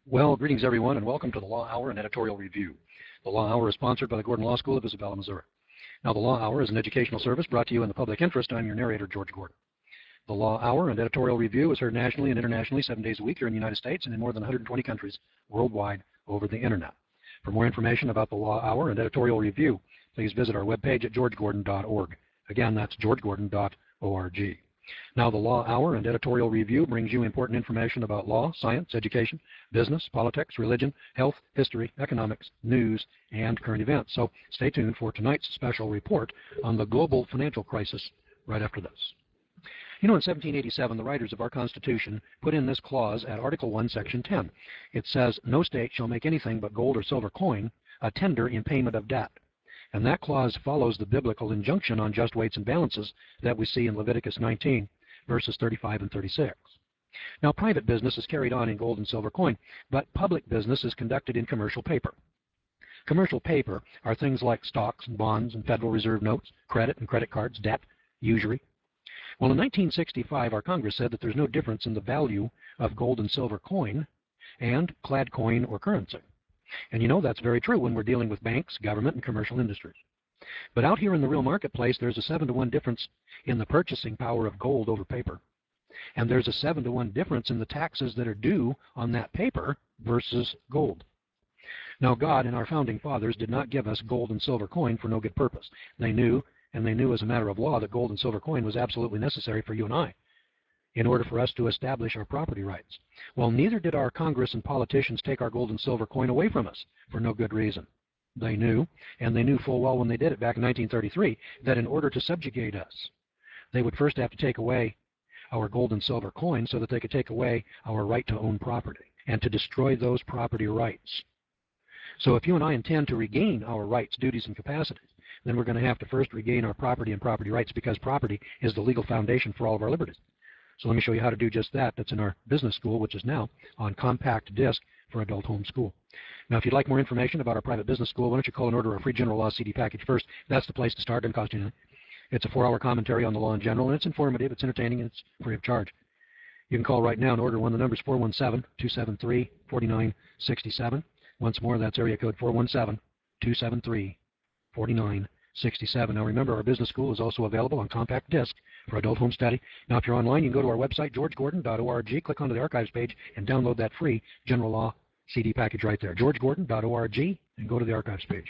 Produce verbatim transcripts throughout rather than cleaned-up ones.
Well, greetings everyone, and welcome to the Law Hour and Editorial Review. The Law Hour is sponsored by the Gordon Law School of Isabella, Missouri. Now, the Law Hour is an educational service brought to you in the public interest. I'm your narrator, George Gordon. The Law Hour and Editorial Review is heard nationally and internationally seven days a week here in the United States and in more than one hundred twenty countries worldwide over the internet. For more information about the Law Hour and Editorial Review, please visit our webpage at george gordon dot org. Again, that's george gordon dot org. Now, the Law Hour and Editorial Review brings you important information about law, science, education, business, politics, religion, health, history, economics, news, and current events. So stay tuned for tonight's special report on the global financial crisis right after this. You know, in seventeen eighty-seven, the writers of our Constitution put in this clause at Article one, Section ten. It says, "No state shall make anything but gold or silver coin a tender in payment of debt." And that clause follows the biblical injunction on just weights and balances that we see in Leviticus nineteen, verses thirty-five and thirty-six. Now, private business is carried on in gold and silver coin, but public business is conducted in commercial paper. Commercial paper are things like stocks and bonds and Federal Reserve notes, credit and credit cards, debt, usury. Well, in nineteen sixty-five, our Congress said that there's no difference in the value of gold and silver coin and clad coin or currency. And you know that's very true when we're dealing with banks, government, and commercial industries. But out here in the real marketplace, there's a seven to one difference in the purchasing power of gold over paper. And there's a seven to one difference in the taxes that are due on that paper versus gold. Now, God and our founding fathers did not give us gold and silver coin for no good purpose. They knew, and they knew as a matter of law, that gold and silver coin was absolutely necessary for you and I in order for us to establish our property rights. Well, neither did our Congress and politicians take our gold and silver coin away from us for no good reason. They knew, and they knew full well when they did it back in nineteen thirty-three, that in order to subjugate us, they would first have to take away our gold and silver coin so that they could take away our right to own property and to destroy those property rights. So if you and I intend to regain our rights, duties, and capacities, then we're going to have to first regain our property and property rights, because property is the legal foundation for all of our liberties. So let me show you how to do just that. That's in our business school, which is now on compact disc for adult home school. Now, if you'd like more information about our private business school, why don't you call and order our free general law C D package first. That's the place to start. It doesn't cost you anything. It's a four-hour commentary on the law in general, and it's informative, it's entertaining, and it's free of charge. You can call right now and order one. The number is four one seven, two seven three, four nine six seven. Once more, that's area code four one seven, two seven three, four nine six seven. Now, remember, our business school is also available on compact disc for adult home study. Now, if you're online, you can go to our website, george gordon dot org, click onto the archives page, and download that free general law C D package right there, george gordon dot org, and go to the archives page.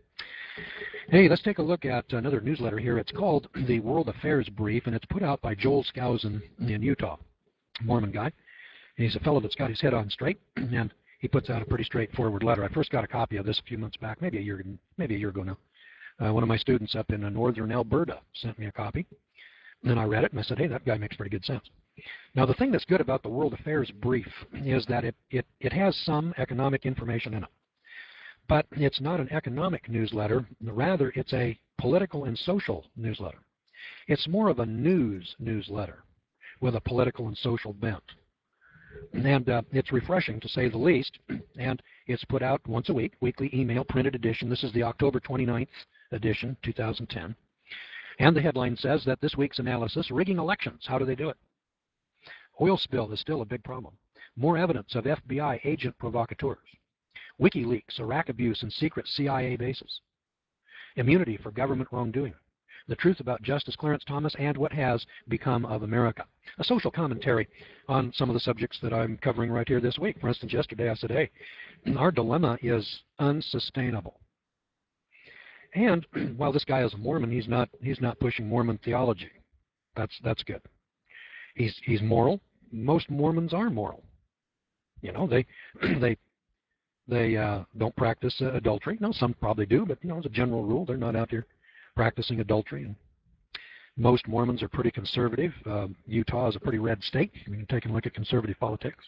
Hey, let's take a look at another newsletter here. It's called the World Affairs Brief, and it's put out by Joel Skousen in Utah, Mormon guy. And he's a fellow that's got his head on straight, and he puts out a pretty straightforward letter. I first got a copy of this a few months back, maybe a year, maybe a year ago now. Uh, one of my students up in uh, northern Alberta sent me a copy. And I read it, and I said, hey, that guy makes pretty good sense. Now, the thing that's good about the World Affairs Brief is that it, it, it has some economic information in it. But it's not an economic newsletter. Rather, it's a political and social newsletter. It's more of a news newsletter with a political and social bent. And uh, it's refreshing, to say the least. And it's put out once a week, weekly email, printed edition. This is the October twenty-ninth edition, two thousand ten. And the headline says that this week's analysis, rigging elections. How do they do it? Oil spill is still a big problem. More evidence of F B I agent provocateurs. WikiLeaks, Iraq abuse, and secret C I A bases. Immunity for government wrongdoing. The truth about Justice Clarence Thomas and what has become of America. A social commentary on some of the subjects that I'm covering right here this week. For instance, yesterday I said, hey, our dilemma is unsustainable. And while this guy is a Mormon, he's not he's not pushing Mormon theology. That's that's good. He's he's moral. Most Mormons are moral. You know, they they they uh, don't practice uh, adultery. No, some probably do, but you know, as a general rule, they're not out here practicing adultery. And most Mormons are pretty conservative. Uh, Utah is a pretty red state. You can take a look at conservative politics.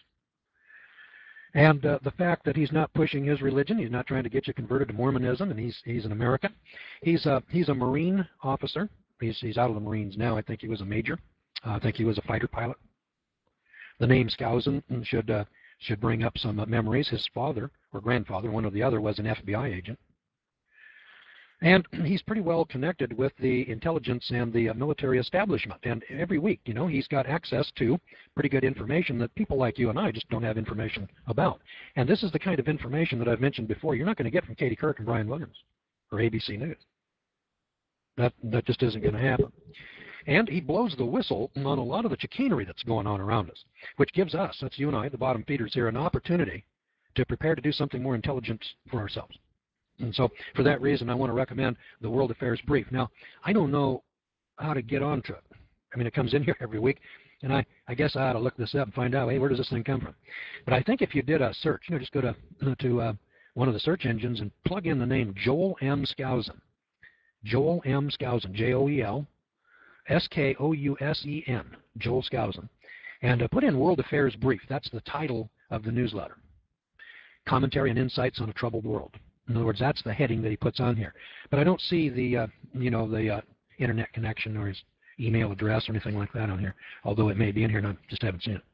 And uh, the fact that he's not pushing his religion, he's not trying to get you converted to Mormonism, and he's he's an American. He's a he's a Marine officer. He's he's out of the Marines now. I think he was a major. Uh, I think he was a fighter pilot. The name Skousen should uh, should bring up some uh, memories. His father or grandfather, one or the other, was an F B I agent. And he's pretty well connected with the intelligence and the uh, military establishment. And every week, you know, he's got access to pretty good information that people like you and I just don't have information about. And this is the kind of information that I've mentioned before you're not going to get from Katie Couric and Brian Williams or A B C News. That, that just isn't going to happen. And he blows the whistle on a lot of the chicanery that's going on around us, which gives us, that's you and I, the bottom feeders here, an opportunity to prepare to do something more intelligent for ourselves. And so for that reason, I want to recommend the World Affairs Brief. Now, I don't know how to get onto it. I mean, it comes in here every week, and I, I guess I ought to look this up and find out, hey, where does this thing come from? But I think if you did a search, you know, just go to, to uh, one of the search engines and plug in the name Joel M. Skousen. Joel M. Skousen, J O E L S K O U S E N, Joel Skousen. And uh, put in World Affairs Brief. That's the title of the newsletter. Commentary and Insights on a Troubled World. In other words, that's the heading that he puts on here. But I don't see the, uh, you know, the uh, internet connection or his email address or anything like that on here, although it may be in here and I just haven't seen it.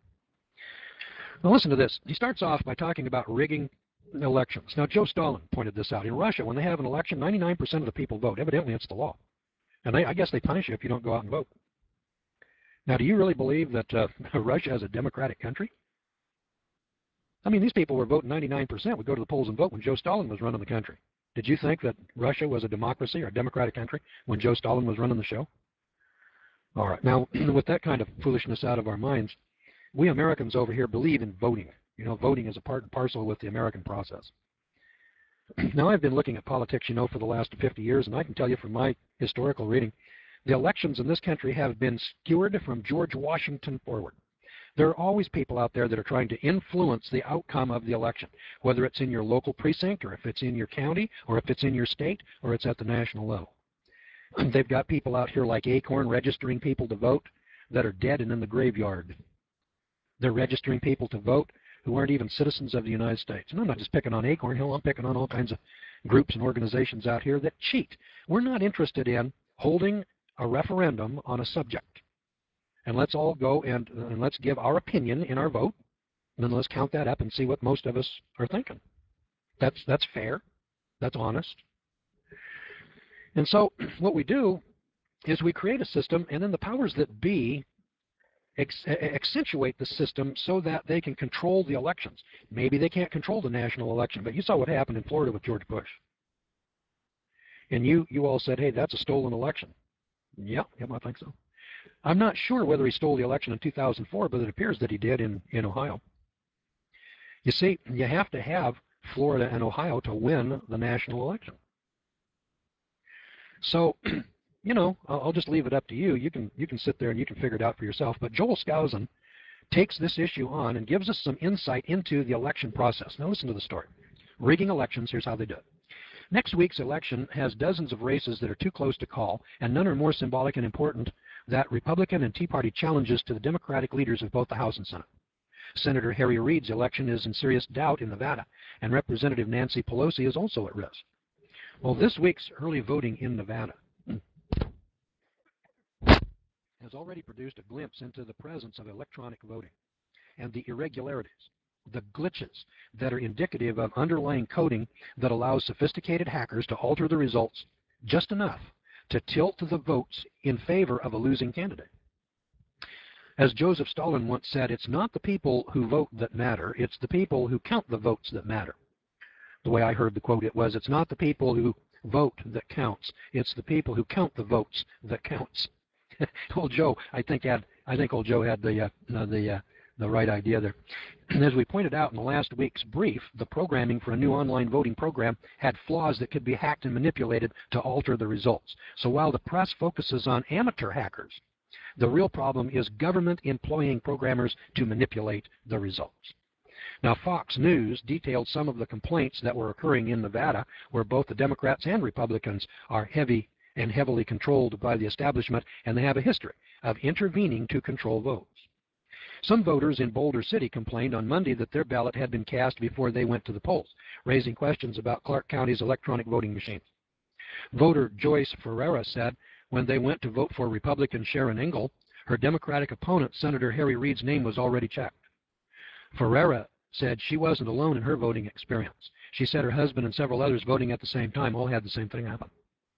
Now listen to this. He starts off by talking about rigging elections. Now, Joe Stalin pointed this out. In Russia, when they have an election, ninety-nine percent of the people vote. Evidently, it's the law. And they, I guess they punish you if you don't go out and vote. Now, do you really believe that uh, Russia is a democratic country? I mean, these people were voting ninety-nine percent would go to the polls and vote when Joe Stalin was running the country. Did you think that Russia was a democracy or a democratic country when Joe Stalin was running the show? All right. Now, with that kind of foolishness out of our minds, we Americans over here believe in voting. You know, voting is a part and parcel with the American process. Now, I've been looking at politics, you know, for the last fifty years, and I can tell you from my historical reading, the elections in this country have been skewered from George Washington forward. There are always people out there that are trying to influence the outcome of the election, whether it's in your local precinct or if it's in your county or if it's in your state or it's at the national level. They've got people out here like Acorn registering people to vote that are dead and in the graveyard. They're registering people to vote who aren't even citizens of the United States. And I'm not just picking on Acorn Hill, I'm picking on all kinds of groups and organizations out here that cheat. We're not interested in holding a referendum on a subject. And let's all go and, and let's give our opinion in our vote, and then let's count that up and see what most of us are thinking. That's, that's fair. That's honest. And so what we do is we create a system, and then the powers that be ex accentuate the system so that they can control the elections. Maybe they can't control the national election, but you saw what happened in Florida with George Bush. And you, you all said, hey, that's a stolen election. Yeah, yeah, I think so. I'm not sure whether he stole the election in two thousand four, but it appears that he did in, in Ohio. You see, you have to have Florida and Ohio to win the national election. So, you know, I'll just leave it up to you. You can, you can sit there and you can figure it out for yourself. But Joel Skousen takes this issue on and gives us some insight into the election process. Now listen to the story. Rigging elections, here's how they do it. Next week's election has dozens of races that are too close to call, and none are more symbolic and important than Republican and Tea Party challenges to the Democratic leaders of both the House and Senate. Senator Harry Reid's election is in serious doubt in Nevada, and Representative Nancy Pelosi is also at risk. Well, this week's early voting in Nevada has already produced a glimpse into the presence of electronic voting and the irregularities, the glitches that are indicative of underlying coding that allows sophisticated hackers to alter the results just enough to tilt the votes in favor of a losing candidate. As Joseph Stalin once said, it's not the people who vote that matter, it's the people who count the votes that matter. The way I heard the quote, it was, it's not the people who vote that counts, it's the people who count the votes that counts. Old Joe, I think had, I think old Joe had the uh, the uh, the right idea there. And as we pointed out in the last week's brief, the programming for a new online voting program had flaws that could be hacked and manipulated to alter the results. So while the press focuses on amateur hackers, the real problem is government employing programmers to manipulate the results. Now, Fox News detailed some of the complaints that were occurring in Nevada, where both the Democrats and Republicans are heavy and heavily controlled by the establishment, and they have a history of intervening to control votes. Some voters in Boulder City complained on Monday that their ballot had been cast before they went to the polls, raising questions about Clark County's electronic voting machines. Voter Joyce Ferreira said when they went to vote for Republican Sharon Engel, her Democratic opponent, Senator Harry Reid's name was already checked. Ferreira said she wasn't alone in her voting experience. She said her husband and several others voting at the same time all had the same thing happen.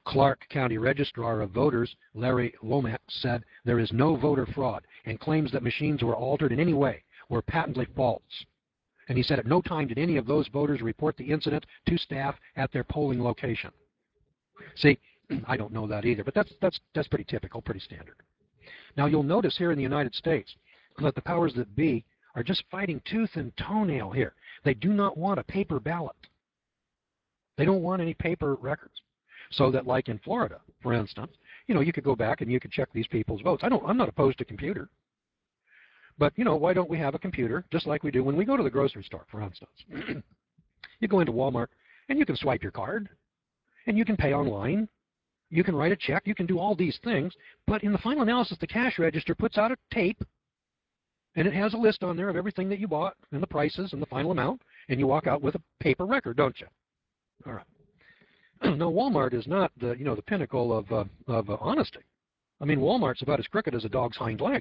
Clark County Registrar of Voters, Larry Lomax, said there is no voter fraud and claims that machines were altered in any way were patently false. And he said at no time did any of those voters report the incident to staff at their polling location. See, I don't know that either, but that's, that's, that's pretty typical, pretty standard. Now you'll notice here in the United States that the powers that be are just fighting tooth and toenail here. They do not want a paper ballot. They don't want any paper records. So that like in Florida, for instance, you know, you could go back and you could check these people's votes. I don't, I'm not opposed to computer. But, you know, why don't we have a computer just like we do when we go to the grocery store, for instance? You go into Walmart and you can swipe your card and you can pay online. You can write a check. You can do all these things. But in the final analysis, the cash register puts out a tape and it has a list on there of everything that you bought and the prices and the final amount. And you walk out with a paper record, don't you? All right. Now, Walmart is not the, you know, the pinnacle of, uh, of uh, honesty. I mean, Walmart's about as crooked as a dog's hind leg.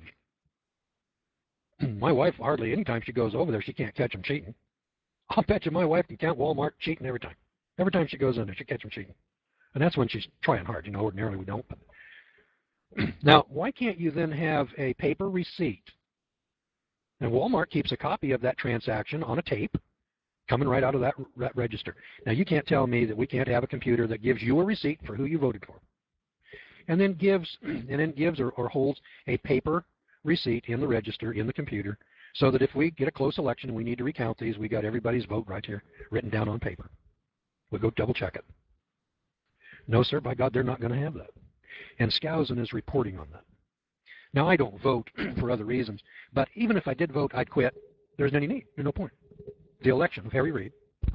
My wife, hardly any time she goes over there, she can't catch them cheating. I'll bet you my wife can count Walmart cheating every time. Every time she goes in there, she catch them cheating. And that's when she's trying hard. You know, ordinarily we don't. But now, why can't you then have a paper receipt? And Walmart keeps a copy of that transaction on a tape coming right out of that, that register. Now, you can't tell me that we can't have a computer that gives you a receipt for who you voted for, and then gives, and then gives or, or holds a paper receipt in the register in the computer, so that if we get a close election and we need to recount these, we got everybody's vote right here written down on paper. We'll go double check it. No, sir, by God, they're not going to have that. And Skousen is reporting on that. Now, I don't vote for other reasons, but even if I did vote, I'd quit. There's any need. There's no point. The election of Harry Reid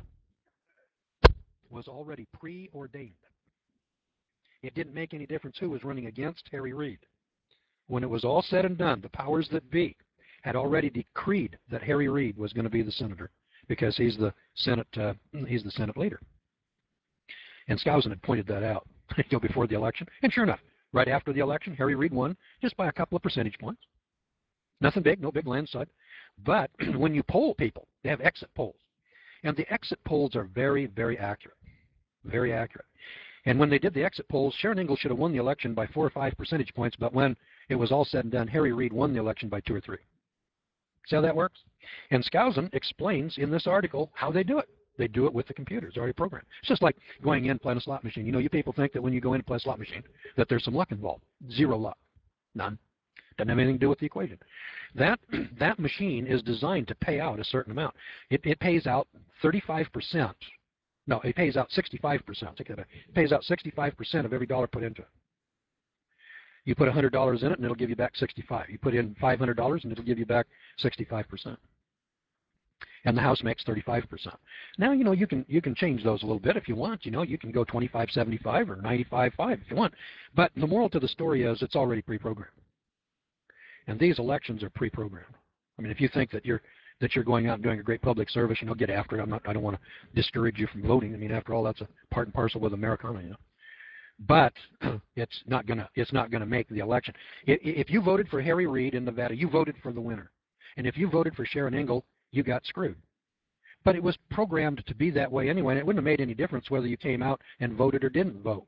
was already preordained. It didn't make any difference who was running against Harry Reid. When it was all said and done, the powers that be had already decreed that Harry Reid was going to be the senator because he's the Senate, uh, he's the Senate leader. And Skousen had pointed that out you know, before the election. And sure enough, right after the election, Harry Reid won just by a couple of percentage points. Nothing big, no big landslide. But when you poll people, they have exit polls. And the exit polls are very, very accurate. Very accurate. And when they did the exit polls, Sharon Ingalls should have won the election by four or five percentage points, but when it was all said and done, Harry Reid won the election by two or three. See how that works? And Skousen explains in this article how they do it. They do it with the computer. It's already programmed. It's just like going in playing a slot machine. You know, you people think that when you go in to play a slot machine that there's some luck involved. Zero luck. None. Doesn't have anything to do with the equation. That, that machine is designed to pay out a certain amount. It, it pays out thirty-five percent. No, it pays out sixty-five percent. It pays out sixty-five percent of every dollar put into it. You put one hundred dollars in it and it'll give you back sixty-five. You put in five hundred dollars and it'll give you back sixty-five percent. And the House makes thirty-five percent. Now, you know, you can you can change those a little bit if you want. You know, you can go twenty-five seventy-five or ninety-five five if you want. But the moral to the story is it's already pre-programmed. And these elections are pre-programmed. I mean, if you think that you're that you're going out and doing a great public service, you know, get after it. I'm not I don't want to discourage you from voting. I mean, after all, that's a part and parcel with Americana, you know. But it's not gonna it's not gonna make the election. If you voted for Harry Reid in Nevada, you voted for the winner. And if you voted for Sharon Ingalls, you got screwed. But it was programmed to be that way anyway, and it wouldn't have made any difference whether you came out and voted or didn't vote.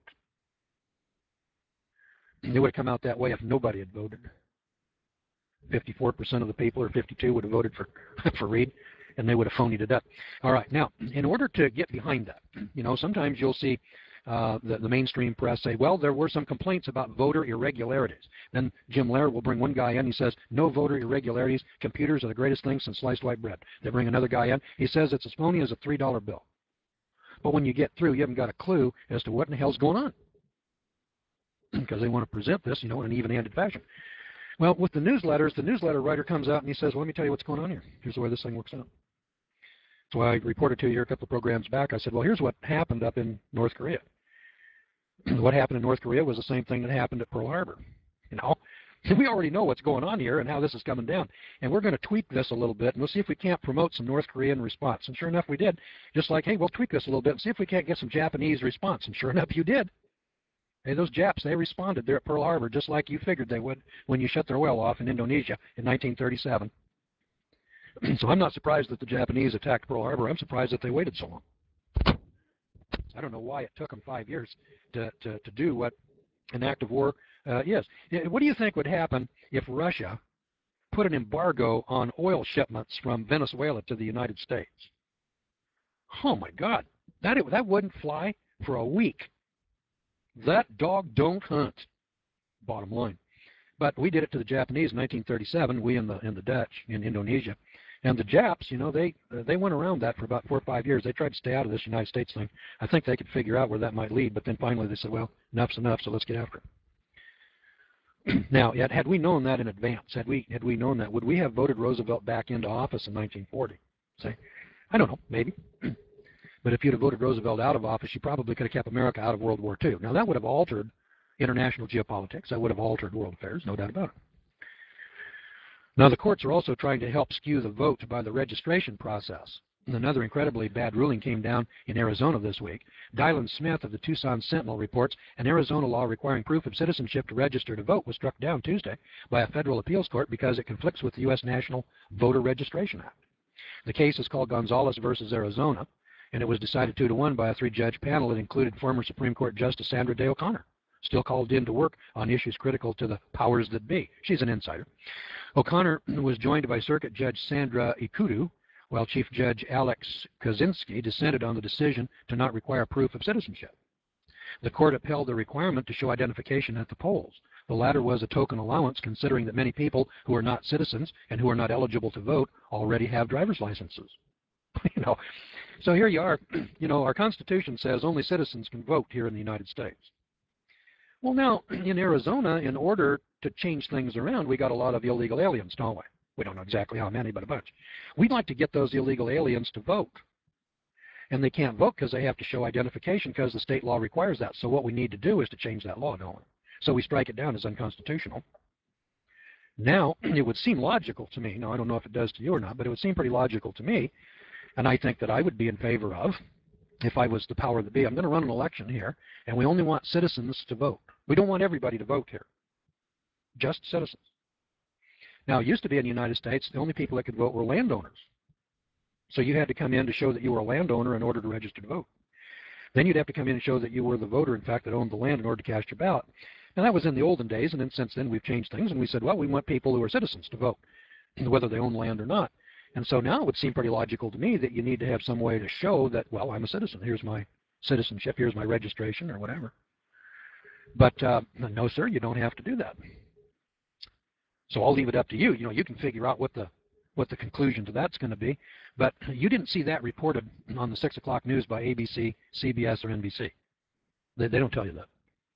It would have come out that way if nobody had voted. fifty-four percent of the people, or fifty-two, would have voted for, for Reid, and they would have phonied it up. All right, now, in order to get behind that, you know, sometimes you'll see uh, the, the mainstream press say, well, there were some complaints about voter irregularities. Then Jim Laird will bring one guy in, he says, no voter irregularities, computers are the greatest thing since sliced white bread. They bring another guy in, he says it's as phony as a three dollar bill. But when you get through, you haven't got a clue as to what in the hell's going on. Because they want to present this, you know, in an even-handed fashion. Well, with the newsletters, the newsletter writer comes out and he says, well, let me tell you what's going on here. Here's the way this thing works out. So I reported to you a couple of programs back. I said, well, here's what happened up in North Korea. What happened in North Korea was the same thing that happened at Pearl Harbor. You know, we already know what's going on here and how this is coming down. And we're going to tweak this a little bit, and we'll see if we can't promote some North Korean response. And sure enough, we did. Just like, hey, we'll tweak this a little bit and see if we can't get some Japanese response. And sure enough, you did. Hey, those Japs, they responded there at Pearl Harbor just like you figured they would when you shut their oil off in Indonesia in nineteen thirty-seven. So I'm not surprised that the Japanese attacked Pearl Harbor. I'm surprised that they waited so long. I don't know why it took them five years to, to, to do what an act of war uh, is. What do you think would happen if Russia put an embargo on oil shipments from Venezuela to the United States? Oh my God, that, that wouldn't fly for a week. That dog don't hunt, bottom line. But we did it to the Japanese in nineteen thirty-seven, we and the, and the Dutch in Indonesia. And the Japs, you know, they they went around that for about four or five years. They tried to stay out of this United States thing. I think they could figure out where that might lead, but then finally they said, well, enough's enough, so let's get after it. Now, yet, had we known that in advance, had we had we known that, would we have voted Roosevelt back into office in nineteen forty? Say, I don't know, maybe. But if you'd have voted Roosevelt out of office, you probably could have kept America out of World War Two. Now, that would have altered international geopolitics. That would have altered world affairs, no doubt about it. Now, the courts are also trying to help skew the vote by the registration process. And another incredibly bad ruling came down in Arizona this week. Dylan Smith of the Tucson Sentinel reports an Arizona law requiring proof of citizenship to register to vote was struck down Tuesday by a federal appeals court because it conflicts with the U S National Voter Registration Act. The case is called Gonzalez versus Arizona, and it was decided two to one by a three-judge panel that included former Supreme Court Justice Sandra Day O'Connor, still called in to work on issues critical to the powers that be. She's an insider. O'Connor was joined by Circuit Judge Sandra Ikudu, while Chief Judge Alex Kaczynski dissented on the decision to not require proof of citizenship. The court upheld the requirement to show identification at the polls. The latter was a token allowance, considering that many people who are not citizens and who are not eligible to vote already have driver's licenses. You know, so here you are. You know, our Constitution says only citizens can vote here in the United States. Well, now, in Arizona, in order to change things around, we got a lot of illegal aliens, don't we? We don't know exactly how many, but a bunch. We'd like to get those illegal aliens to vote. And they can't vote because they have to show identification because the state law requires that. So what we need to do is to change that law, don't we? So we strike it down as unconstitutional. Now, it would seem logical to me, now I don't know if it does to you or not, but it would seem pretty logical to me, and I think that I would be in favor of, if I was the power that be, I'm going to run an election here, and we only want citizens to vote. We don't want everybody to vote here, just citizens. Now, it used to be in the United States, the only people that could vote were landowners. So you had to come in to show that you were a landowner in order to register to vote. Then you'd have to come in and show that you were the voter, in fact, that owned the land in order to cast your ballot. Now, that was in the olden days, and then since then we've changed things, and we said, well, we want people who are citizens to vote, whether they own land or not. And so now it would seem pretty logical to me that you need to have some way to show that, well, I'm a citizen. Here's my citizenship. Here's my registration or whatever. But uh, no, sir, you don't have to do that. So I'll leave it up to you. You know, you can figure out what the what the conclusion to that's going to be. But you didn't see that reported on the six o'clock news by A B C, C B S, or N B C. They, they don't tell you that.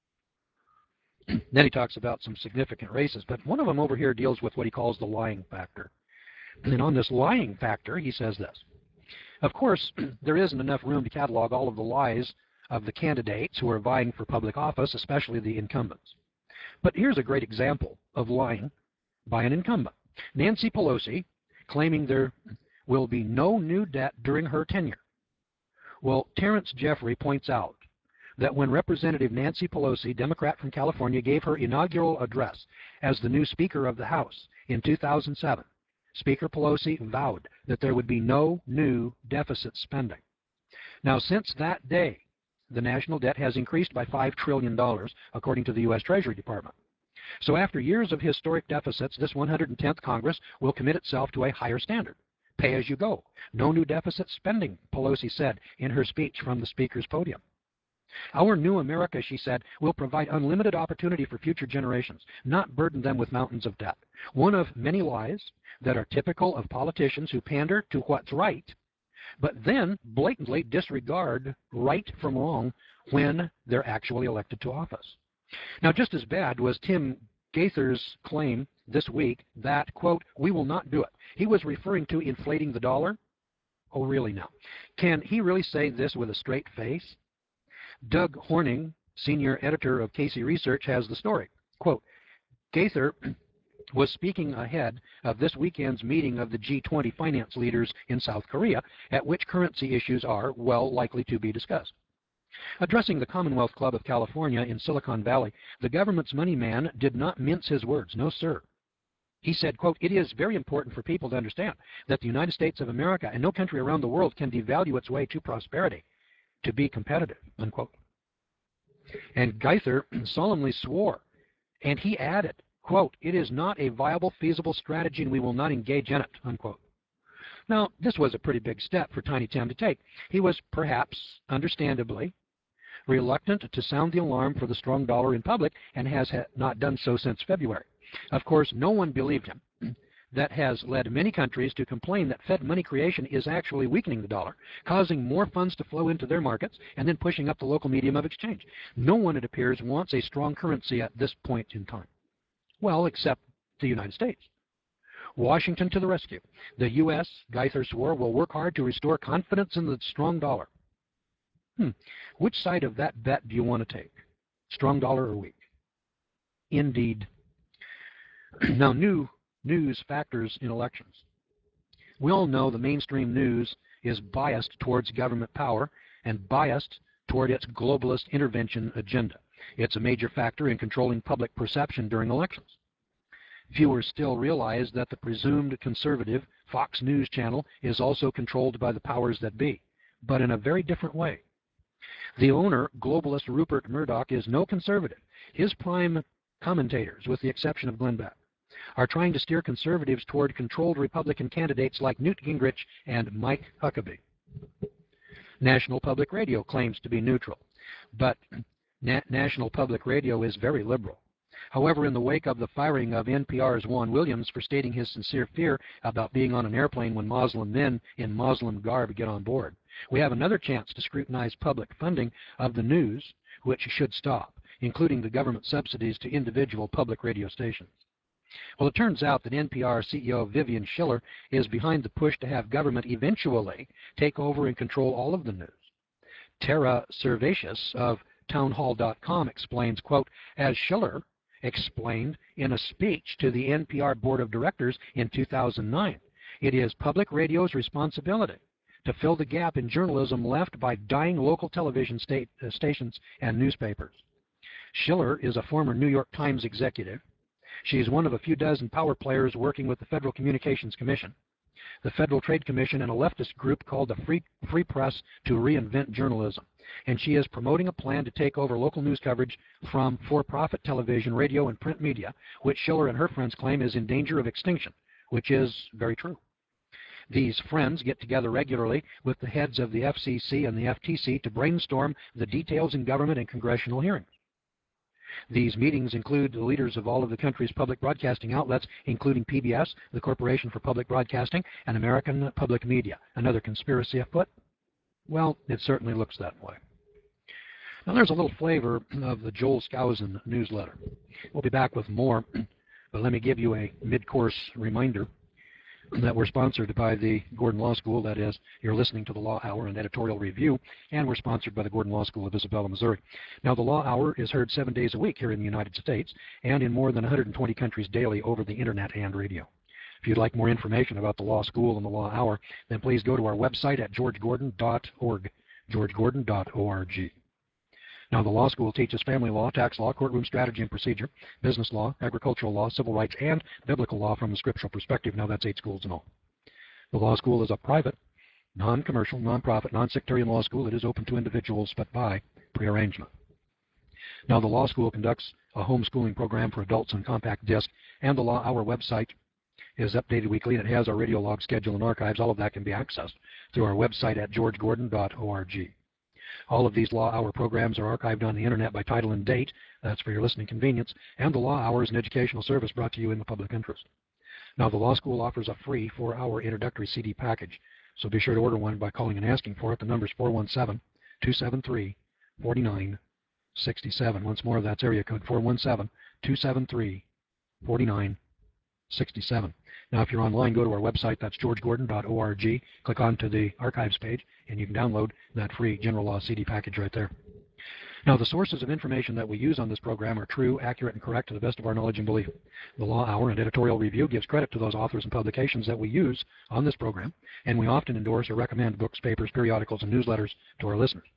Then he talks about some significant races, but one of them over here deals with what he calls the lying factor. And on this lying factor, he says this. Of course, there isn't enough room to catalog all of the lies of the candidates who are vying for public office, especially the incumbents. But here's a great example of lying by an incumbent. Nancy Pelosi claiming there will be no new debt during her tenure. Well, Terrence Jeffrey points out that when Representative Nancy Pelosi, Democrat from California, gave her inaugural address as the new Speaker of the House in two thousand seven, Speaker Pelosi vowed that there would be no new deficit spending. Now, since that day, the national debt has increased by five trillion dollars, according to the U S Treasury Department. So after years of historic deficits, this one hundred tenth Congress will commit itself to a higher standard. Pay as you go. No new deficit spending, Pelosi said in her speech from the Speaker's podium. Our new America, she said, will provide unlimited opportunity for future generations, not burden them with mountains of debt. One of many lies that are typical of politicians who pander to what's right, but then blatantly disregard right from wrong when they're actually elected to office. Now, just as bad was Tim Gaither's claim this week that, quote, we will not do it. He was referring to inflating the dollar. Oh, really now? Can he really say this with a straight face? Doug Horning, senior editor of Casey Research, has the story. Quote, Gaither was speaking ahead of this weekend's meeting of the G twenty finance leaders in South Korea, at which currency issues are, well, likely to be discussed. Addressing the Commonwealth Club of California in Silicon Valley, the government's money man did not mince his words. No, sir. He said, quote, it is very important for people to understand that the United States of America and no country around the world can devalue its way to prosperity. to be competitive, unquote. And Geither solemnly swore, and he added, quote, it is not a viable, feasible strategy, and we will not engage in it, unquote. Now, this was a pretty big step for Tiny Tim to take. He was perhaps, understandably, reluctant to sound the alarm for the strong dollar in public and has not done so since February. Of course, no one believed him. That has led many countries to complain that Fed money creation is actually weakening the dollar, causing more funds to flow into their markets and then pushing up the local medium of exchange. No one, it appears, wants a strong currency at this point in time. Well, except the United States. Washington to the rescue. The U S, Geither swore, will work hard to restore confidence in the strong dollar. Hmm. Which side of that bet do you want to take? Strong dollar or weak? Indeed. Now, new news factors in elections. We all know the mainstream news is biased towards government power and biased toward its globalist intervention agenda. It's a major factor in controlling public perception during elections. Fewer still realize that the presumed conservative Fox News channel is also controlled by the powers that be, but in a very different way. The owner, globalist Rupert Murdoch, is no conservative. His prime commentators, with the exception of Glenn Beck, are trying to steer conservatives toward controlled Republican candidates like Newt Gingrich and Mike Huckabee. National Public Radio claims to be neutral, but Na- National Public Radio is very liberal. However, in the wake of the firing of N P R's Juan Williams for stating his sincere fear about being on an airplane when Muslim men in Muslim garb get on board, we have another chance to scrutinize public funding of the news, which should stop, including the government subsidies to individual public radio stations. Well, it turns out that N P R C E O Vivian Schiller is behind the push to have government eventually take over and control all of the news. Tara Servatius of townhall dot com explains, quote, as Schiller explained in a speech to the N P R Board of Directors in two thousand nine, it is public radio's responsibility to fill the gap in journalism left by dying local television state, uh, stations and newspapers. Schiller is a former New York Times executive. She is one of a few dozen power players working with the Federal Communications Commission, the Federal Trade Commission, and a leftist group called the Free, Free Press to Reinvent Journalism. And she is promoting a plan to take over local news coverage from for-profit television, radio, and print media, which Schiller and her friends claim is in danger of extinction, which is very true. These friends get together regularly with the heads of the F C C and the F T C to brainstorm the details in government and congressional hearings. These meetings include the leaders of all of the country's public broadcasting outlets, including P B S, the Corporation for Public Broadcasting, and American Public Media. Another conspiracy afoot? Well, it certainly looks that way. Now, there's a little flavor of the Joel Skousen newsletter. We'll be back with more, but let me give you a mid-course reminder that we're sponsored by the Gordon Law School. That is, you're listening to the Law Hour and Editorial Review, and we're sponsored by the Gordon Law School of Isabella, Missouri. Now, the Law Hour is heard seven days a week here in the United States and in more than one hundred twenty countries daily over the Internet and radio. If you'd like more information about the Law School and the Law Hour, then please go to our website at george gordon dot org, george gordon dot org. Now, the law school teaches family law, tax law, courtroom strategy and procedure, business law, agricultural law, civil rights, and biblical law from a scriptural perspective. Now, that's eight schools in all. The law school is a private, non-commercial, non-profit, non-sectarian law school. It is open to individuals, but by prearrangement. Now, the law school conducts a homeschooling program for adults on compact disc, and the Law Hour website is updated weekly, and it has our radio log schedule and archives. All of that can be accessed through our website at george gordon dot org. All of these Law Hour programs are archived on the Internet by title and date. That's for your listening convenience. And the Law Hour is an educational service brought to you in the public interest. Now, the law school offers a free four-hour introductory C D package, so be sure to order one by calling and asking for it. The number is four one seven, two seven three, four nine six seven. Once more, that's area code four one seven, two seven three, four nine six seven. Now, if you're online, go to our website. That's george gordon dot org. Click onto the archives page, and you can download that free general law C D package right there. Now, the sources of information that we use on this program are true, accurate, and correct to the best of our knowledge and belief. The Law Hour and Editorial Review gives credit to those authors and publications that we use on this program, and we often endorse or recommend books, papers, periodicals, and newsletters to our listeners.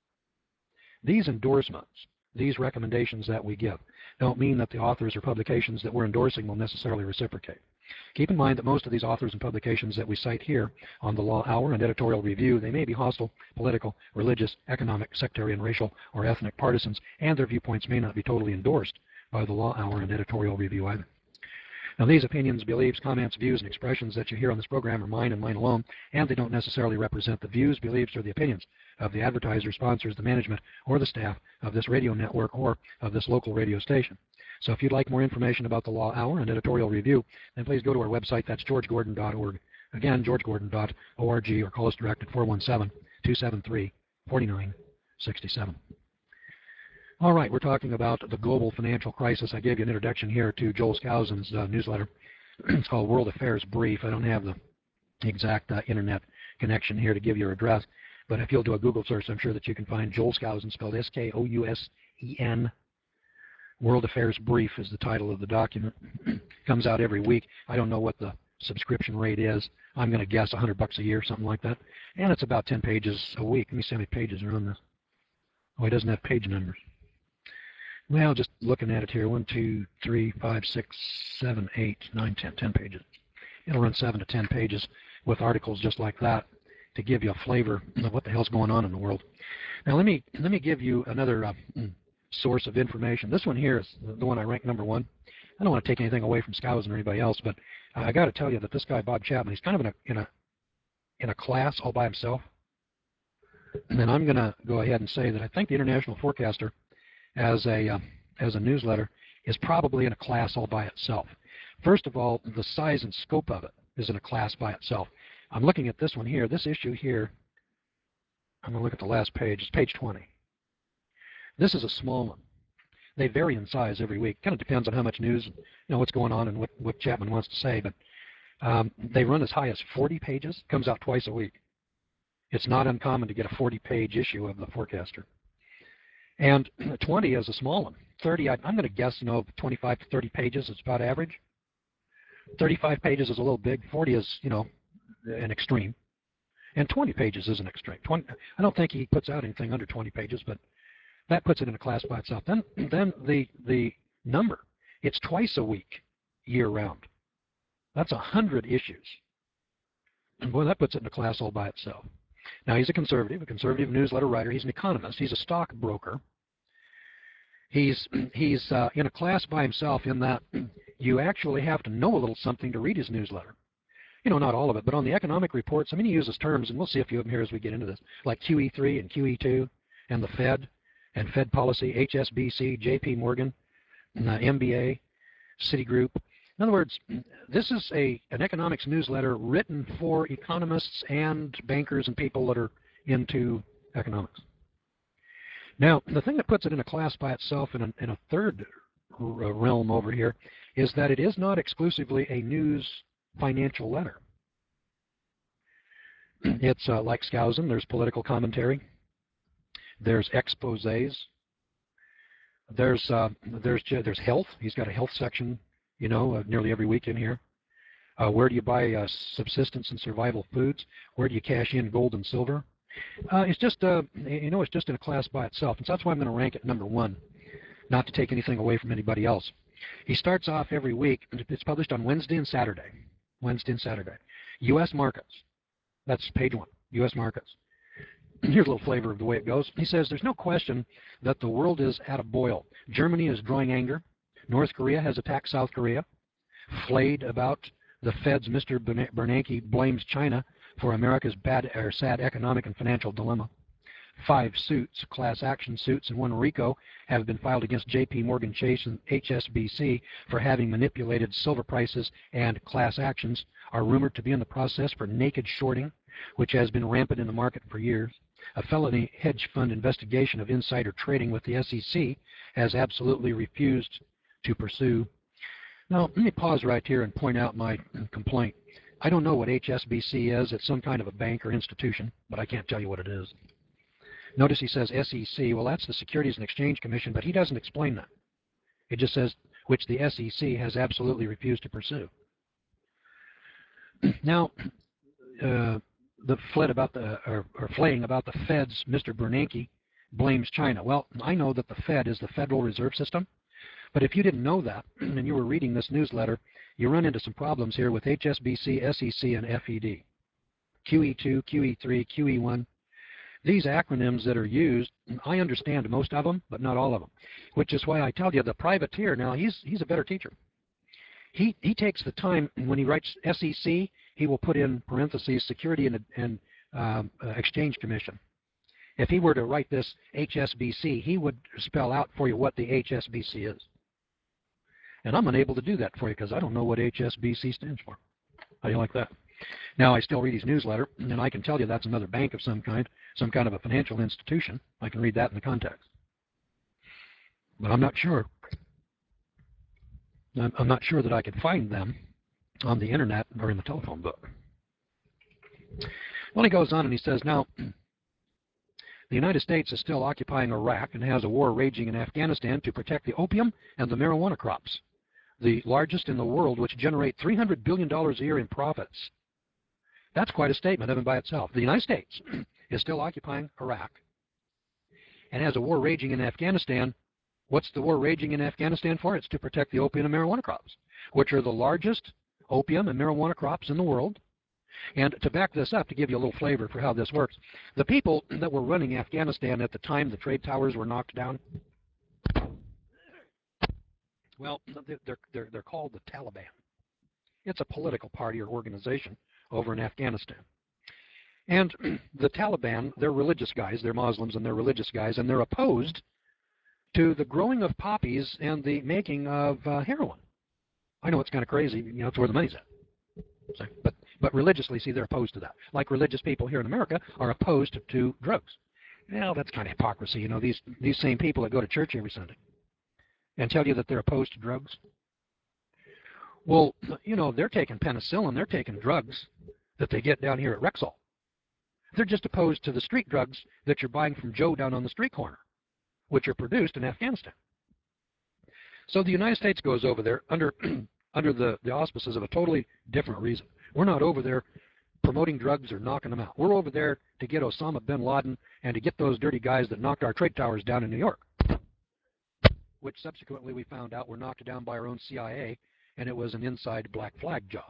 These endorsements, these recommendations that we give, don't mean that the authors or publications that we're endorsing will necessarily reciprocate. Keep in mind that most of these authors and publications that we cite here on the Law Hour and Editorial Review, they may be hostile, political, religious, economic, sectarian, racial, or ethnic partisans, and their viewpoints may not be totally endorsed by the Law Hour and Editorial Review either. Now, these opinions, beliefs, comments, views, and expressions that you hear on this program are mine and mine alone, and they don't necessarily represent the views, beliefs, or the opinions of the advertisers, sponsors, the management, or the staff of this radio network or of this local radio station. So if you'd like more information about the Law Hour and Editorial Review, then please go to our website. That's george gordon dot org. Again, george gordon dot org, or call us direct at four one seven, two seven three, four nine six seven. All right, we're talking about the global financial crisis. I gave you an introduction here to Joel Skousen's uh, newsletter. It's called World Affairs Brief. I don't have the exact uh, internet connection here to give your address, but if you'll do a Google search, I'm sure that you can find Joel Skousen, spelled S K O U S E N. World Affairs Brief is the title of the document. Comes out every week. I don't know what the subscription rate is. I'm going to guess a hundred bucks a year, something like that. And it's about ten pages a week. Let me see how many pages are on this. Oh, it doesn't have page numbers. Well, just looking at it here, one, two, three, five, six, seven, eight, nine, ten, ten pages. It'll run seven to ten pages with articles just like that to give you a flavor of what the hell's going on in the world. Now, let me let me give you another uh, source of information. This one here is the one I rank number one. I don't want to take anything away from Skousen or anybody else, but I got to tell you that this guy Bob Chapman, he's kind of in a in a in a class all by himself. And I'm going to go ahead and say that I think the International Forecaster, as a uh, as a newsletter, is probably in a class all by itself. First of all, the size and scope of it is in a class by itself. I'm looking at this one here, this issue here. I'm going to look at the last page. It's page twenty. This is a small one. They vary in size every week. Kind of depends on how much news, you know, what's going on and what, what Chapman wants to say. But um, they run as high as forty pages. Comes out twice a week. It's not uncommon to get a forty page issue of the Forecaster. And twenty is a small one. thirty, I, I'm going to guess, you know, twenty-five to thirty pages is about average. thirty-five pages is a little big. forty is, you know, an extreme. And twenty pages is an extreme. twenty, I don't think he puts out anything under twenty pages, but that puts it in a class by itself. Then, then the the number, it's twice a week, year round. That's a hundred issues. And boy, that puts it in a class all by itself. Now, he's a conservative, a conservative newsletter writer. He's an economist. He's a stockbroker. He's he's uh, in a class by himself in that you actually have to know a little something to read his newsletter. You know, not all of it, but on the economic reports, I mean, he uses terms, and we'll see a few of them here as we get into this, like Q E three and Q E two, and the Fed, and Fed policy, H S B C, J P Morgan, uh, M B A, Citigroup. In other words, this is a an economics newsletter written for economists and bankers and people that are into economics. Now, the thing that puts it in a class by itself in a, in a third realm over here is that it is not exclusively a news financial letter. It's uh, like Skousen. There's political commentary. There's exposés. There's uh, there's there's health. He's got a health section, you know, uh, nearly every week in here. Uh, where do you buy uh, subsistence and survival foods? Where do you cash in gold and silver? Uh, it's just, uh, you know, it's just in a class by itself. And so that's why I'm going to rank it number one, not to take anything away from anybody else. He starts off every week. It's published on Wednesday and Saturday. Wednesday and Saturday. U S markets. That's page one, U S markets. Here's a little flavor of the way it goes. He says, there's no question that the world is at a boil. Germany is drawing anger. North Korea has attacked South Korea. Flayed about the Fed's Mister Bernanke blames China for America's bad or sad economic and financial dilemma. Five suits, class action suits, and one RICO have been filed against J P Morgan Chase and H S B C for having manipulated silver prices, and class actions are rumored to be in the process for naked shorting, which has been rampant in the market for years. A felony hedge fund investigation of insider trading with the S E C has absolutely refused to pursue. Now, let me pause right here and point out my complaint. I don't know what H S B C is. It's some kind of a bank or institution, but I can't tell you what it is. Notice he says S E C. Well, that's the Securities and Exchange Commission, but he doesn't explain that. It just says, which the S E C has absolutely refused to pursue. Now, uh, the fled about the, or, or flaying about the Fed's Mister Bernanke blames China. Well, I know that the Fed is the Federal Reserve System, But if you didn't know that, and you were reading this newsletter, you run into some problems here with H S B C, S E C, and F E D. Q E two, Q E three, Q E one. These acronyms that are used, I understand most of them, but not all of them, which is why I tell you the privateer, now he's, he's a better teacher. He, he takes the time, when he writes S E C, he will put in parentheses Security and, and um, uh, Exchange Commission. If he were to write this H S B C, he would spell out for you what the H S B C is. And I'm unable to do that for you because I don't know what H S B C stands for. How do you like that? Now, I still read his newsletter, and I can tell you that's another bank of some kind, some kind of a financial institution. I can read that in the context. But I'm not sure. I'm, I'm not sure that I could find them on the internet or in the telephone book. Well, he goes on and he says, now, the United States is still occupying Iraq and has a war raging in Afghanistan to protect the opium and the marijuana crops, the largest in the world, which generate three hundred billion dollars a year in profits. That's quite a statement of and by itself. The United States is still occupying Iraq and has a war raging in Afghanistan. What's the war raging in Afghanistan for? It's to protect the opium and marijuana crops, which are the largest opium and marijuana crops in the world. And to back this up, to give you a little flavor for how this works, the people that were running Afghanistan at the time the trade towers were knocked down, well, they're, they're, they're called the Taliban. It's a political party or organization over in Afghanistan. And the Taliban, they're religious guys, they're Muslims and they're religious guys, and they're opposed to the growing of poppies and the making of uh, heroin. I know it's kind of crazy, you know, it's where the money's at. So, but, but religiously, see, they're opposed to that. Like religious people here in America are opposed to, to drugs. Well, that's kind of hypocrisy, you know, these, these same people that go to church every Sunday and tell you that they're opposed to drugs. Well, you know, they're taking penicillin, they're taking drugs that they get down here at Rexall. They're just opposed to the street drugs that you're buying from Joe down on the street corner, which are produced in Afghanistan. So the United States goes over there under under the, the auspices of a totally different reason. We're not over there promoting drugs or knocking them out. We're over there to get Osama bin Laden and to get those dirty guys that knocked our trade towers down in New York, which subsequently we found out were knocked down by our own C I A, and it was an inside black flag job.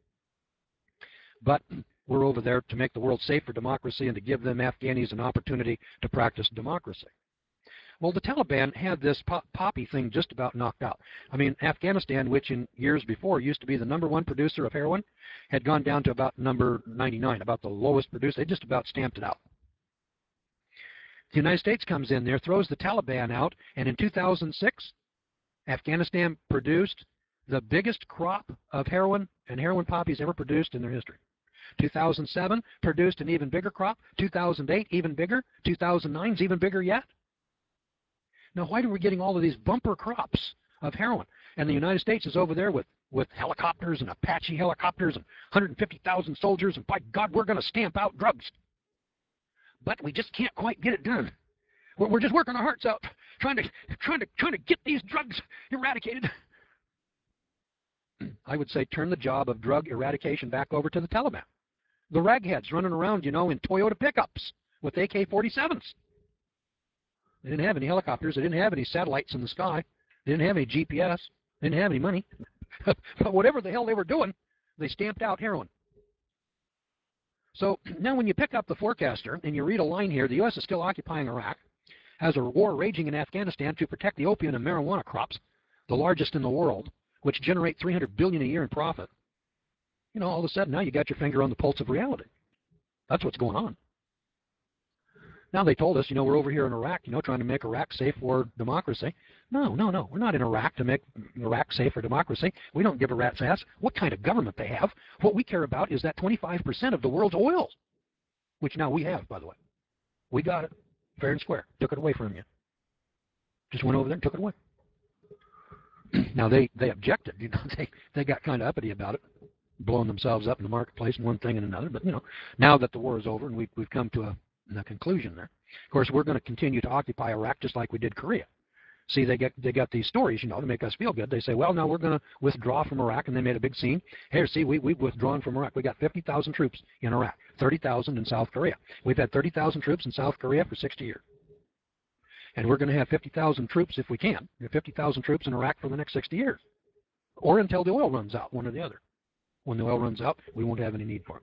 But we're over there to make the world safe for democracy and to give them Afghanis an opportunity to practice democracy. Well, the Taliban had this pop poppy thing just about knocked out. I mean, Afghanistan, which in years before used to be the number one producer of heroin, had gone down to about number ninety-nine, about the lowest producer. They just about stamped it out. The United States comes in there, throws the Taliban out, and in two thousand six, Afghanistan produced the biggest crop of heroin and heroin poppies ever produced in their history. two thousand seven produced an even bigger crop. two thousand eight, even bigger. two thousand nine is even bigger yet. Now, why are we getting all of these bumper crops of heroin? And the United States is over there with, with helicopters and Apache helicopters and one hundred fifty thousand soldiers, and by God, we're going to stamp out drugs. But we just can't quite get it done. We're, we're just working our hearts out, trying to, trying to, trying to get these drugs eradicated. I would say turn the job of drug eradication back over to the Taliban. The ragheads running around, you know, in Toyota pickups with A K forty-sevens. They didn't have any helicopters. They didn't have any satellites in the sky. They didn't have any G P S. They didn't have any money. But whatever the hell they were doing, they stamped out heroin. So now when you pick up the Forecaster and you read a line here, the U S is still occupying Iraq, has a war raging in Afghanistan to protect the opium and marijuana crops, the largest in the world, which generate three hundred billion dollars a year in profit. You know, all of a sudden now you got your finger on the pulse of reality. That's what's going on. Now they told us, you know, we're over here in Iraq, you know, trying to make Iraq safe for democracy. No, no, no. We're not in Iraq to make Iraq safe for democracy. We don't give a rat's ass what kind of government they have. What we care about is that twenty-five percent of the world's oil, which now we have, by the way. We got it, fair and square. Took it away from you. Just went over there and took it away. Now they, they objected. You know, they, they got kind of uppity about it, blowing themselves up in the marketplace and one thing and another. But, you know, now that the war is over and we've, we've come to a the conclusion there. Of course, we're going to continue to occupy Iraq just like we did Korea. See, they get they got these stories, you know, to make us feel good. They say, well, no, we're going to withdraw from Iraq, and they made a big scene. Here, see, we, we've withdrawn from Iraq. We got fifty thousand troops in Iraq, thirty thousand in South Korea. We've had thirty thousand troops in South Korea for sixty years. And we're going to have fifty thousand troops if we can. We have fifty thousand troops in Iraq for the next sixty years. Or until the oil runs out, one or the other. When the oil runs out, we won't have any need for it.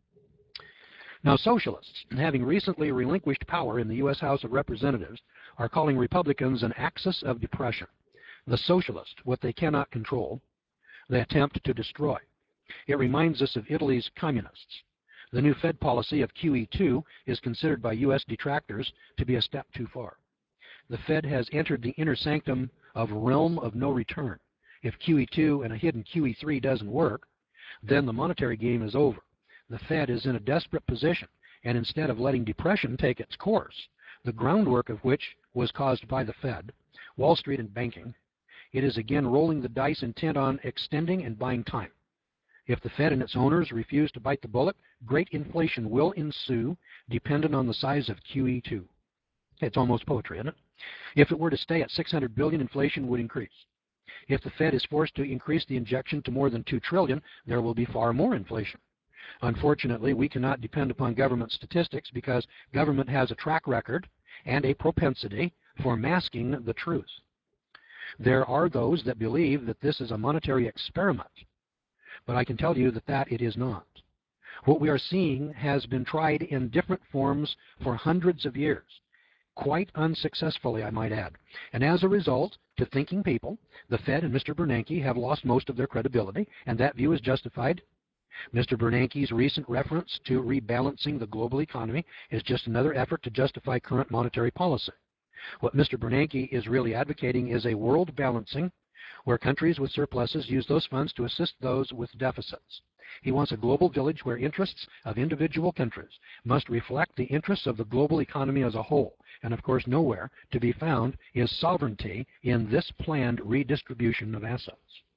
Now, socialists, having recently relinquished power in the U S House of Representatives, are calling Republicans an axis of depression. The socialist, what they cannot control, they attempt to destroy. It reminds us of Italy's communists. The new Fed policy of Q E two is considered by U S detractors to be a step too far. The Fed has entered the inner sanctum of realm of no return. If Q E two and a hidden Q E three doesn't work, then the monetary game is over. The Fed is in a desperate position, and instead of letting depression take its course, the groundwork of which was caused by the Fed, Wall Street and banking, it is again rolling the dice intent on extending and buying time. If the Fed and its owners refuse to bite the bullet, great inflation will ensue, dependent on the size of Q E two. It's almost poetry, isn't it? If it were to stay at six hundred billion dollars, inflation would increase. If the Fed is forced to increase the injection to more than two trillion dollars, there will be far more inflation. Unfortunately, we cannot depend upon government statistics because government has a track record and a propensity for masking the truth. There are those that believe that this is a monetary experiment, but I can tell you that, that it is not. What we are seeing has been tried in different forms for hundreds of years, quite unsuccessfully, I might add. And as a result, to thinking people, the Fed and Mister Bernanke have lost most of their credibility, and that view is justified. Mister Bernanke's recent reference to rebalancing the global economy is just another effort to justify current monetary policy. What Mister Bernanke is really advocating is a world balancing where countries with surpluses use those funds to assist those with deficits. He wants a global village where interests of individual countries must reflect the interests of the global economy as a whole. And of course, nowhere to be found is sovereignty in this planned redistribution of assets.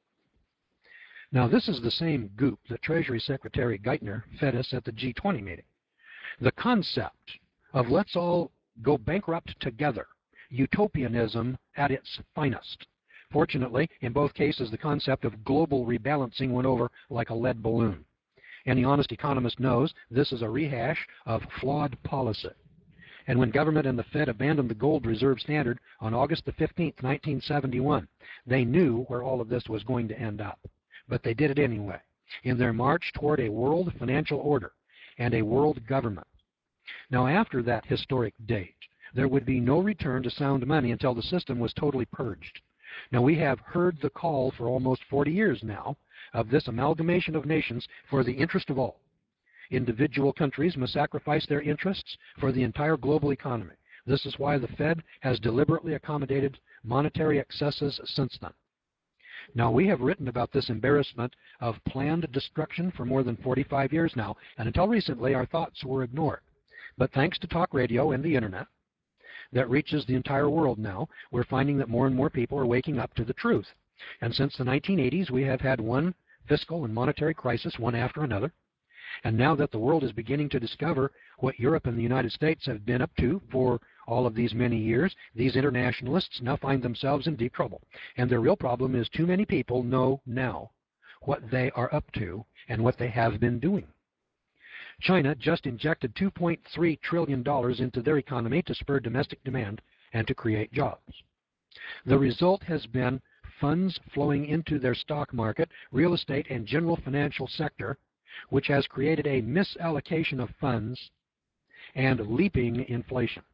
Now, this is the same goop that Treasury Secretary Geithner fed us at the G twenty meeting. The concept of let's all go bankrupt together, utopianism at its finest. Fortunately, in both cases, the concept of global rebalancing went over like a lead balloon. Any honest economist knows this is a rehash of flawed policy. And when government and the Fed abandoned the gold reserve standard on August the fifteenth, nineteen seventy-one, they knew where all of this was going to end up. But they did it anyway, in their march toward a world financial order and a world government. Now, after that historic date, there would be no return to sound money until the system was totally purged. Now, we have heard the call for almost forty years now of this amalgamation of nations for the interest of all. Individual countries must sacrifice their interests for the entire global economy. This is why the Fed has deliberately accommodated monetary excesses since then. Now, we have written about this embarrassment of planned destruction for more than forty-five years now, and until recently our thoughts were ignored. But thanks to talk radio and the internet that reaches the entire world now, we're finding that more and more people are waking up to the truth. And since the nineteen eighties, we have had one fiscal and monetary crisis, one after another. And now that the world is beginning to discover what Europe and the United States have been up to for all of these many years, these internationalists now find themselves in deep trouble. And their real problem is too many people know now what they are up to and what they have been doing. China just injected two point three trillion dollars into their economy to spur domestic demand and to create jobs. The result has been funds flowing into their stock market, real estate, and general financial sector, which has created a misallocation of funds and leaping inflation.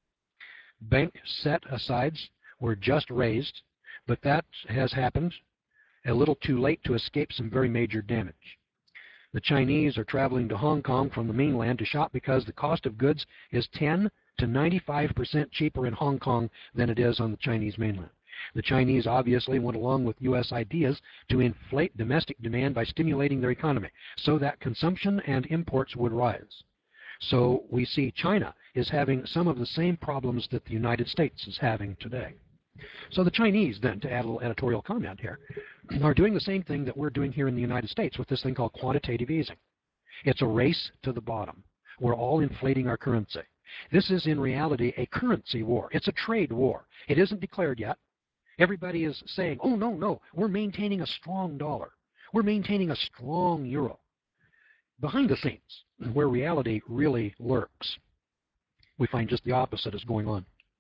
Bank set-asides were just raised, but that has happened a little too late to escape some very major damage. The Chinese are traveling to Hong Kong from the mainland to shop because the cost of goods is ten to ninety-five percent cheaper in Hong Kong than it is on the Chinese mainland. The Chinese obviously went along with U S ideas to inflate domestic demand by stimulating their economy so that consumption and imports would rise. So we see China is having some of the same problems that the United States is having today. So the Chinese, then, to add a little editorial comment here, are doing the same thing that we're doing here in the United States with this thing called quantitative easing. It's a race to the bottom. We're all inflating our currency. This is in reality a currency war. It's a trade war. It isn't declared yet. Everybody is saying, oh, no, no, we're maintaining a strong dollar. We're maintaining a strong euro. Behind the scenes, where reality really lurks, we find just the opposite is going on.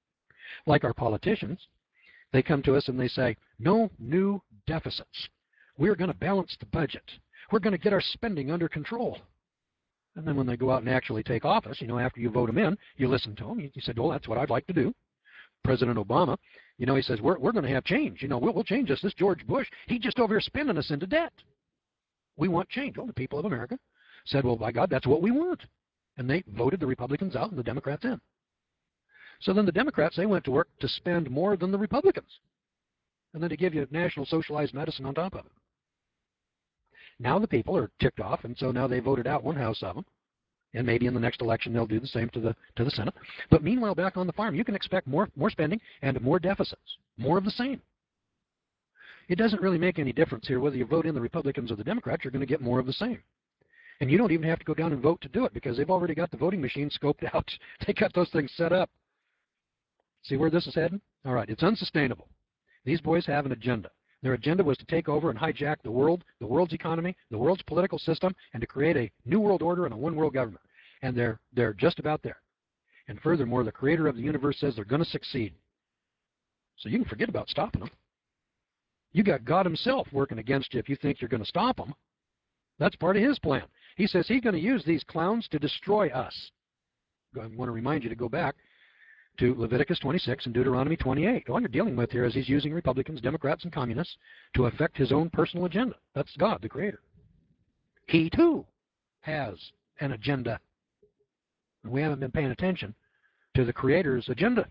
Like our politicians, they come to us and they say, no new deficits. We're going to balance the budget. We're going to get our spending under control. And then when they go out and actually take office, you know, after you vote them in, you listen to them. You, you said, well, that's what I'd like to do. President Obama, you know, he says, we're, we're going to have change. You know, we'll, we'll change this. This George Bush, he just over here spending us into debt. We want change. Well, the people of America said, well, by God, that's what we want. And they voted the Republicans out and the Democrats in. So then the Democrats, they went to work to spend more than the Republicans. And then to give you national socialized medicine on top of it. Now the people are ticked off, and so now they voted out one house of them. And maybe in the next election they'll do the same to the to the Senate. But meanwhile, back on the farm, you can expect more more spending and more deficits, more of the same. It doesn't really make any difference here whether you vote in the Republicans or the Democrats. You're going to get more of the same. And you don't even have to go down and vote to do it because they've already got the voting machine scoped out. They got those things set up. See where this is heading? All right, it's unsustainable. These boys have an agenda. Their agenda was to take over and hijack the world, the world's economy, the world's political system, and to create a new world order and a one world government. And they're they're just about there. And furthermore, the creator of the universe says they're going to succeed. So you can forget about stopping them. You got God himself working against you if you think you're going to stop them. That's part of his plan. He says he's going to use these clowns to destroy us. I want to remind you to go back to Leviticus twenty-six and Deuteronomy twenty-eight. All you're dealing with here is he's using Republicans, Democrats, and Communists to affect his own personal agenda. That's God, the Creator. He, too, has an agenda. We haven't been paying attention to the Creator's agenda.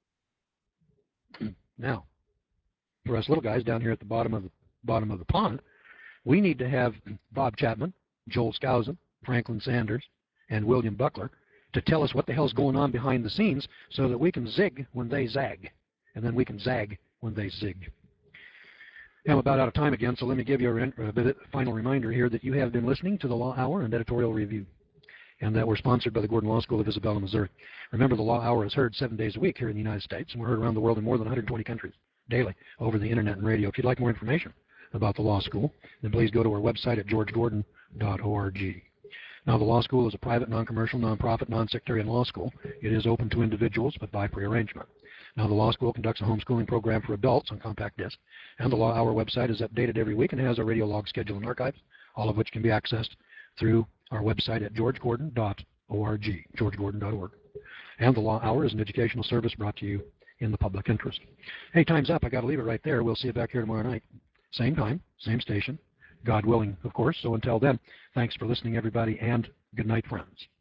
Now, for us little guys down here at the bottom of the bottom of the pond, we need to have Bob Chapman, Joel Skousen, Franklin Sanders, and William Buckler to tell us what the hell's going on behind the scenes so that we can zig when they zag, and then we can zag when they zig. Now, I'm about out of time again, so let me give you a, a final reminder here that you have been listening to the Law Hour and Editorial Review, and that we're sponsored by the Gordon Law School of Isabella, Missouri. Remember, the Law Hour is heard seven days a week here in the United States, and we're heard around the world in more than one hundred twenty countries daily over the Internet and radio. If you'd like more information about the law school, then please go to our website at george gordon dot org. Now, the law school is a private, non-commercial, non-profit, non-sectarian law school. It is open to individuals, but by prearrangement. Now, the law school conducts a homeschooling program for adults on compact disc, and the Law Hour website is updated every week and has a radio log schedule and archives, all of which can be accessed through our website at george gordon dot org, george gordon dot org. And the Law Hour is an educational service brought to you in the public interest. Hey, time's up. I got to leave it right there. We'll see you back here tomorrow night. Same time, same station. God willing, of course. So until then, thanks for listening, everybody, and good night, friends.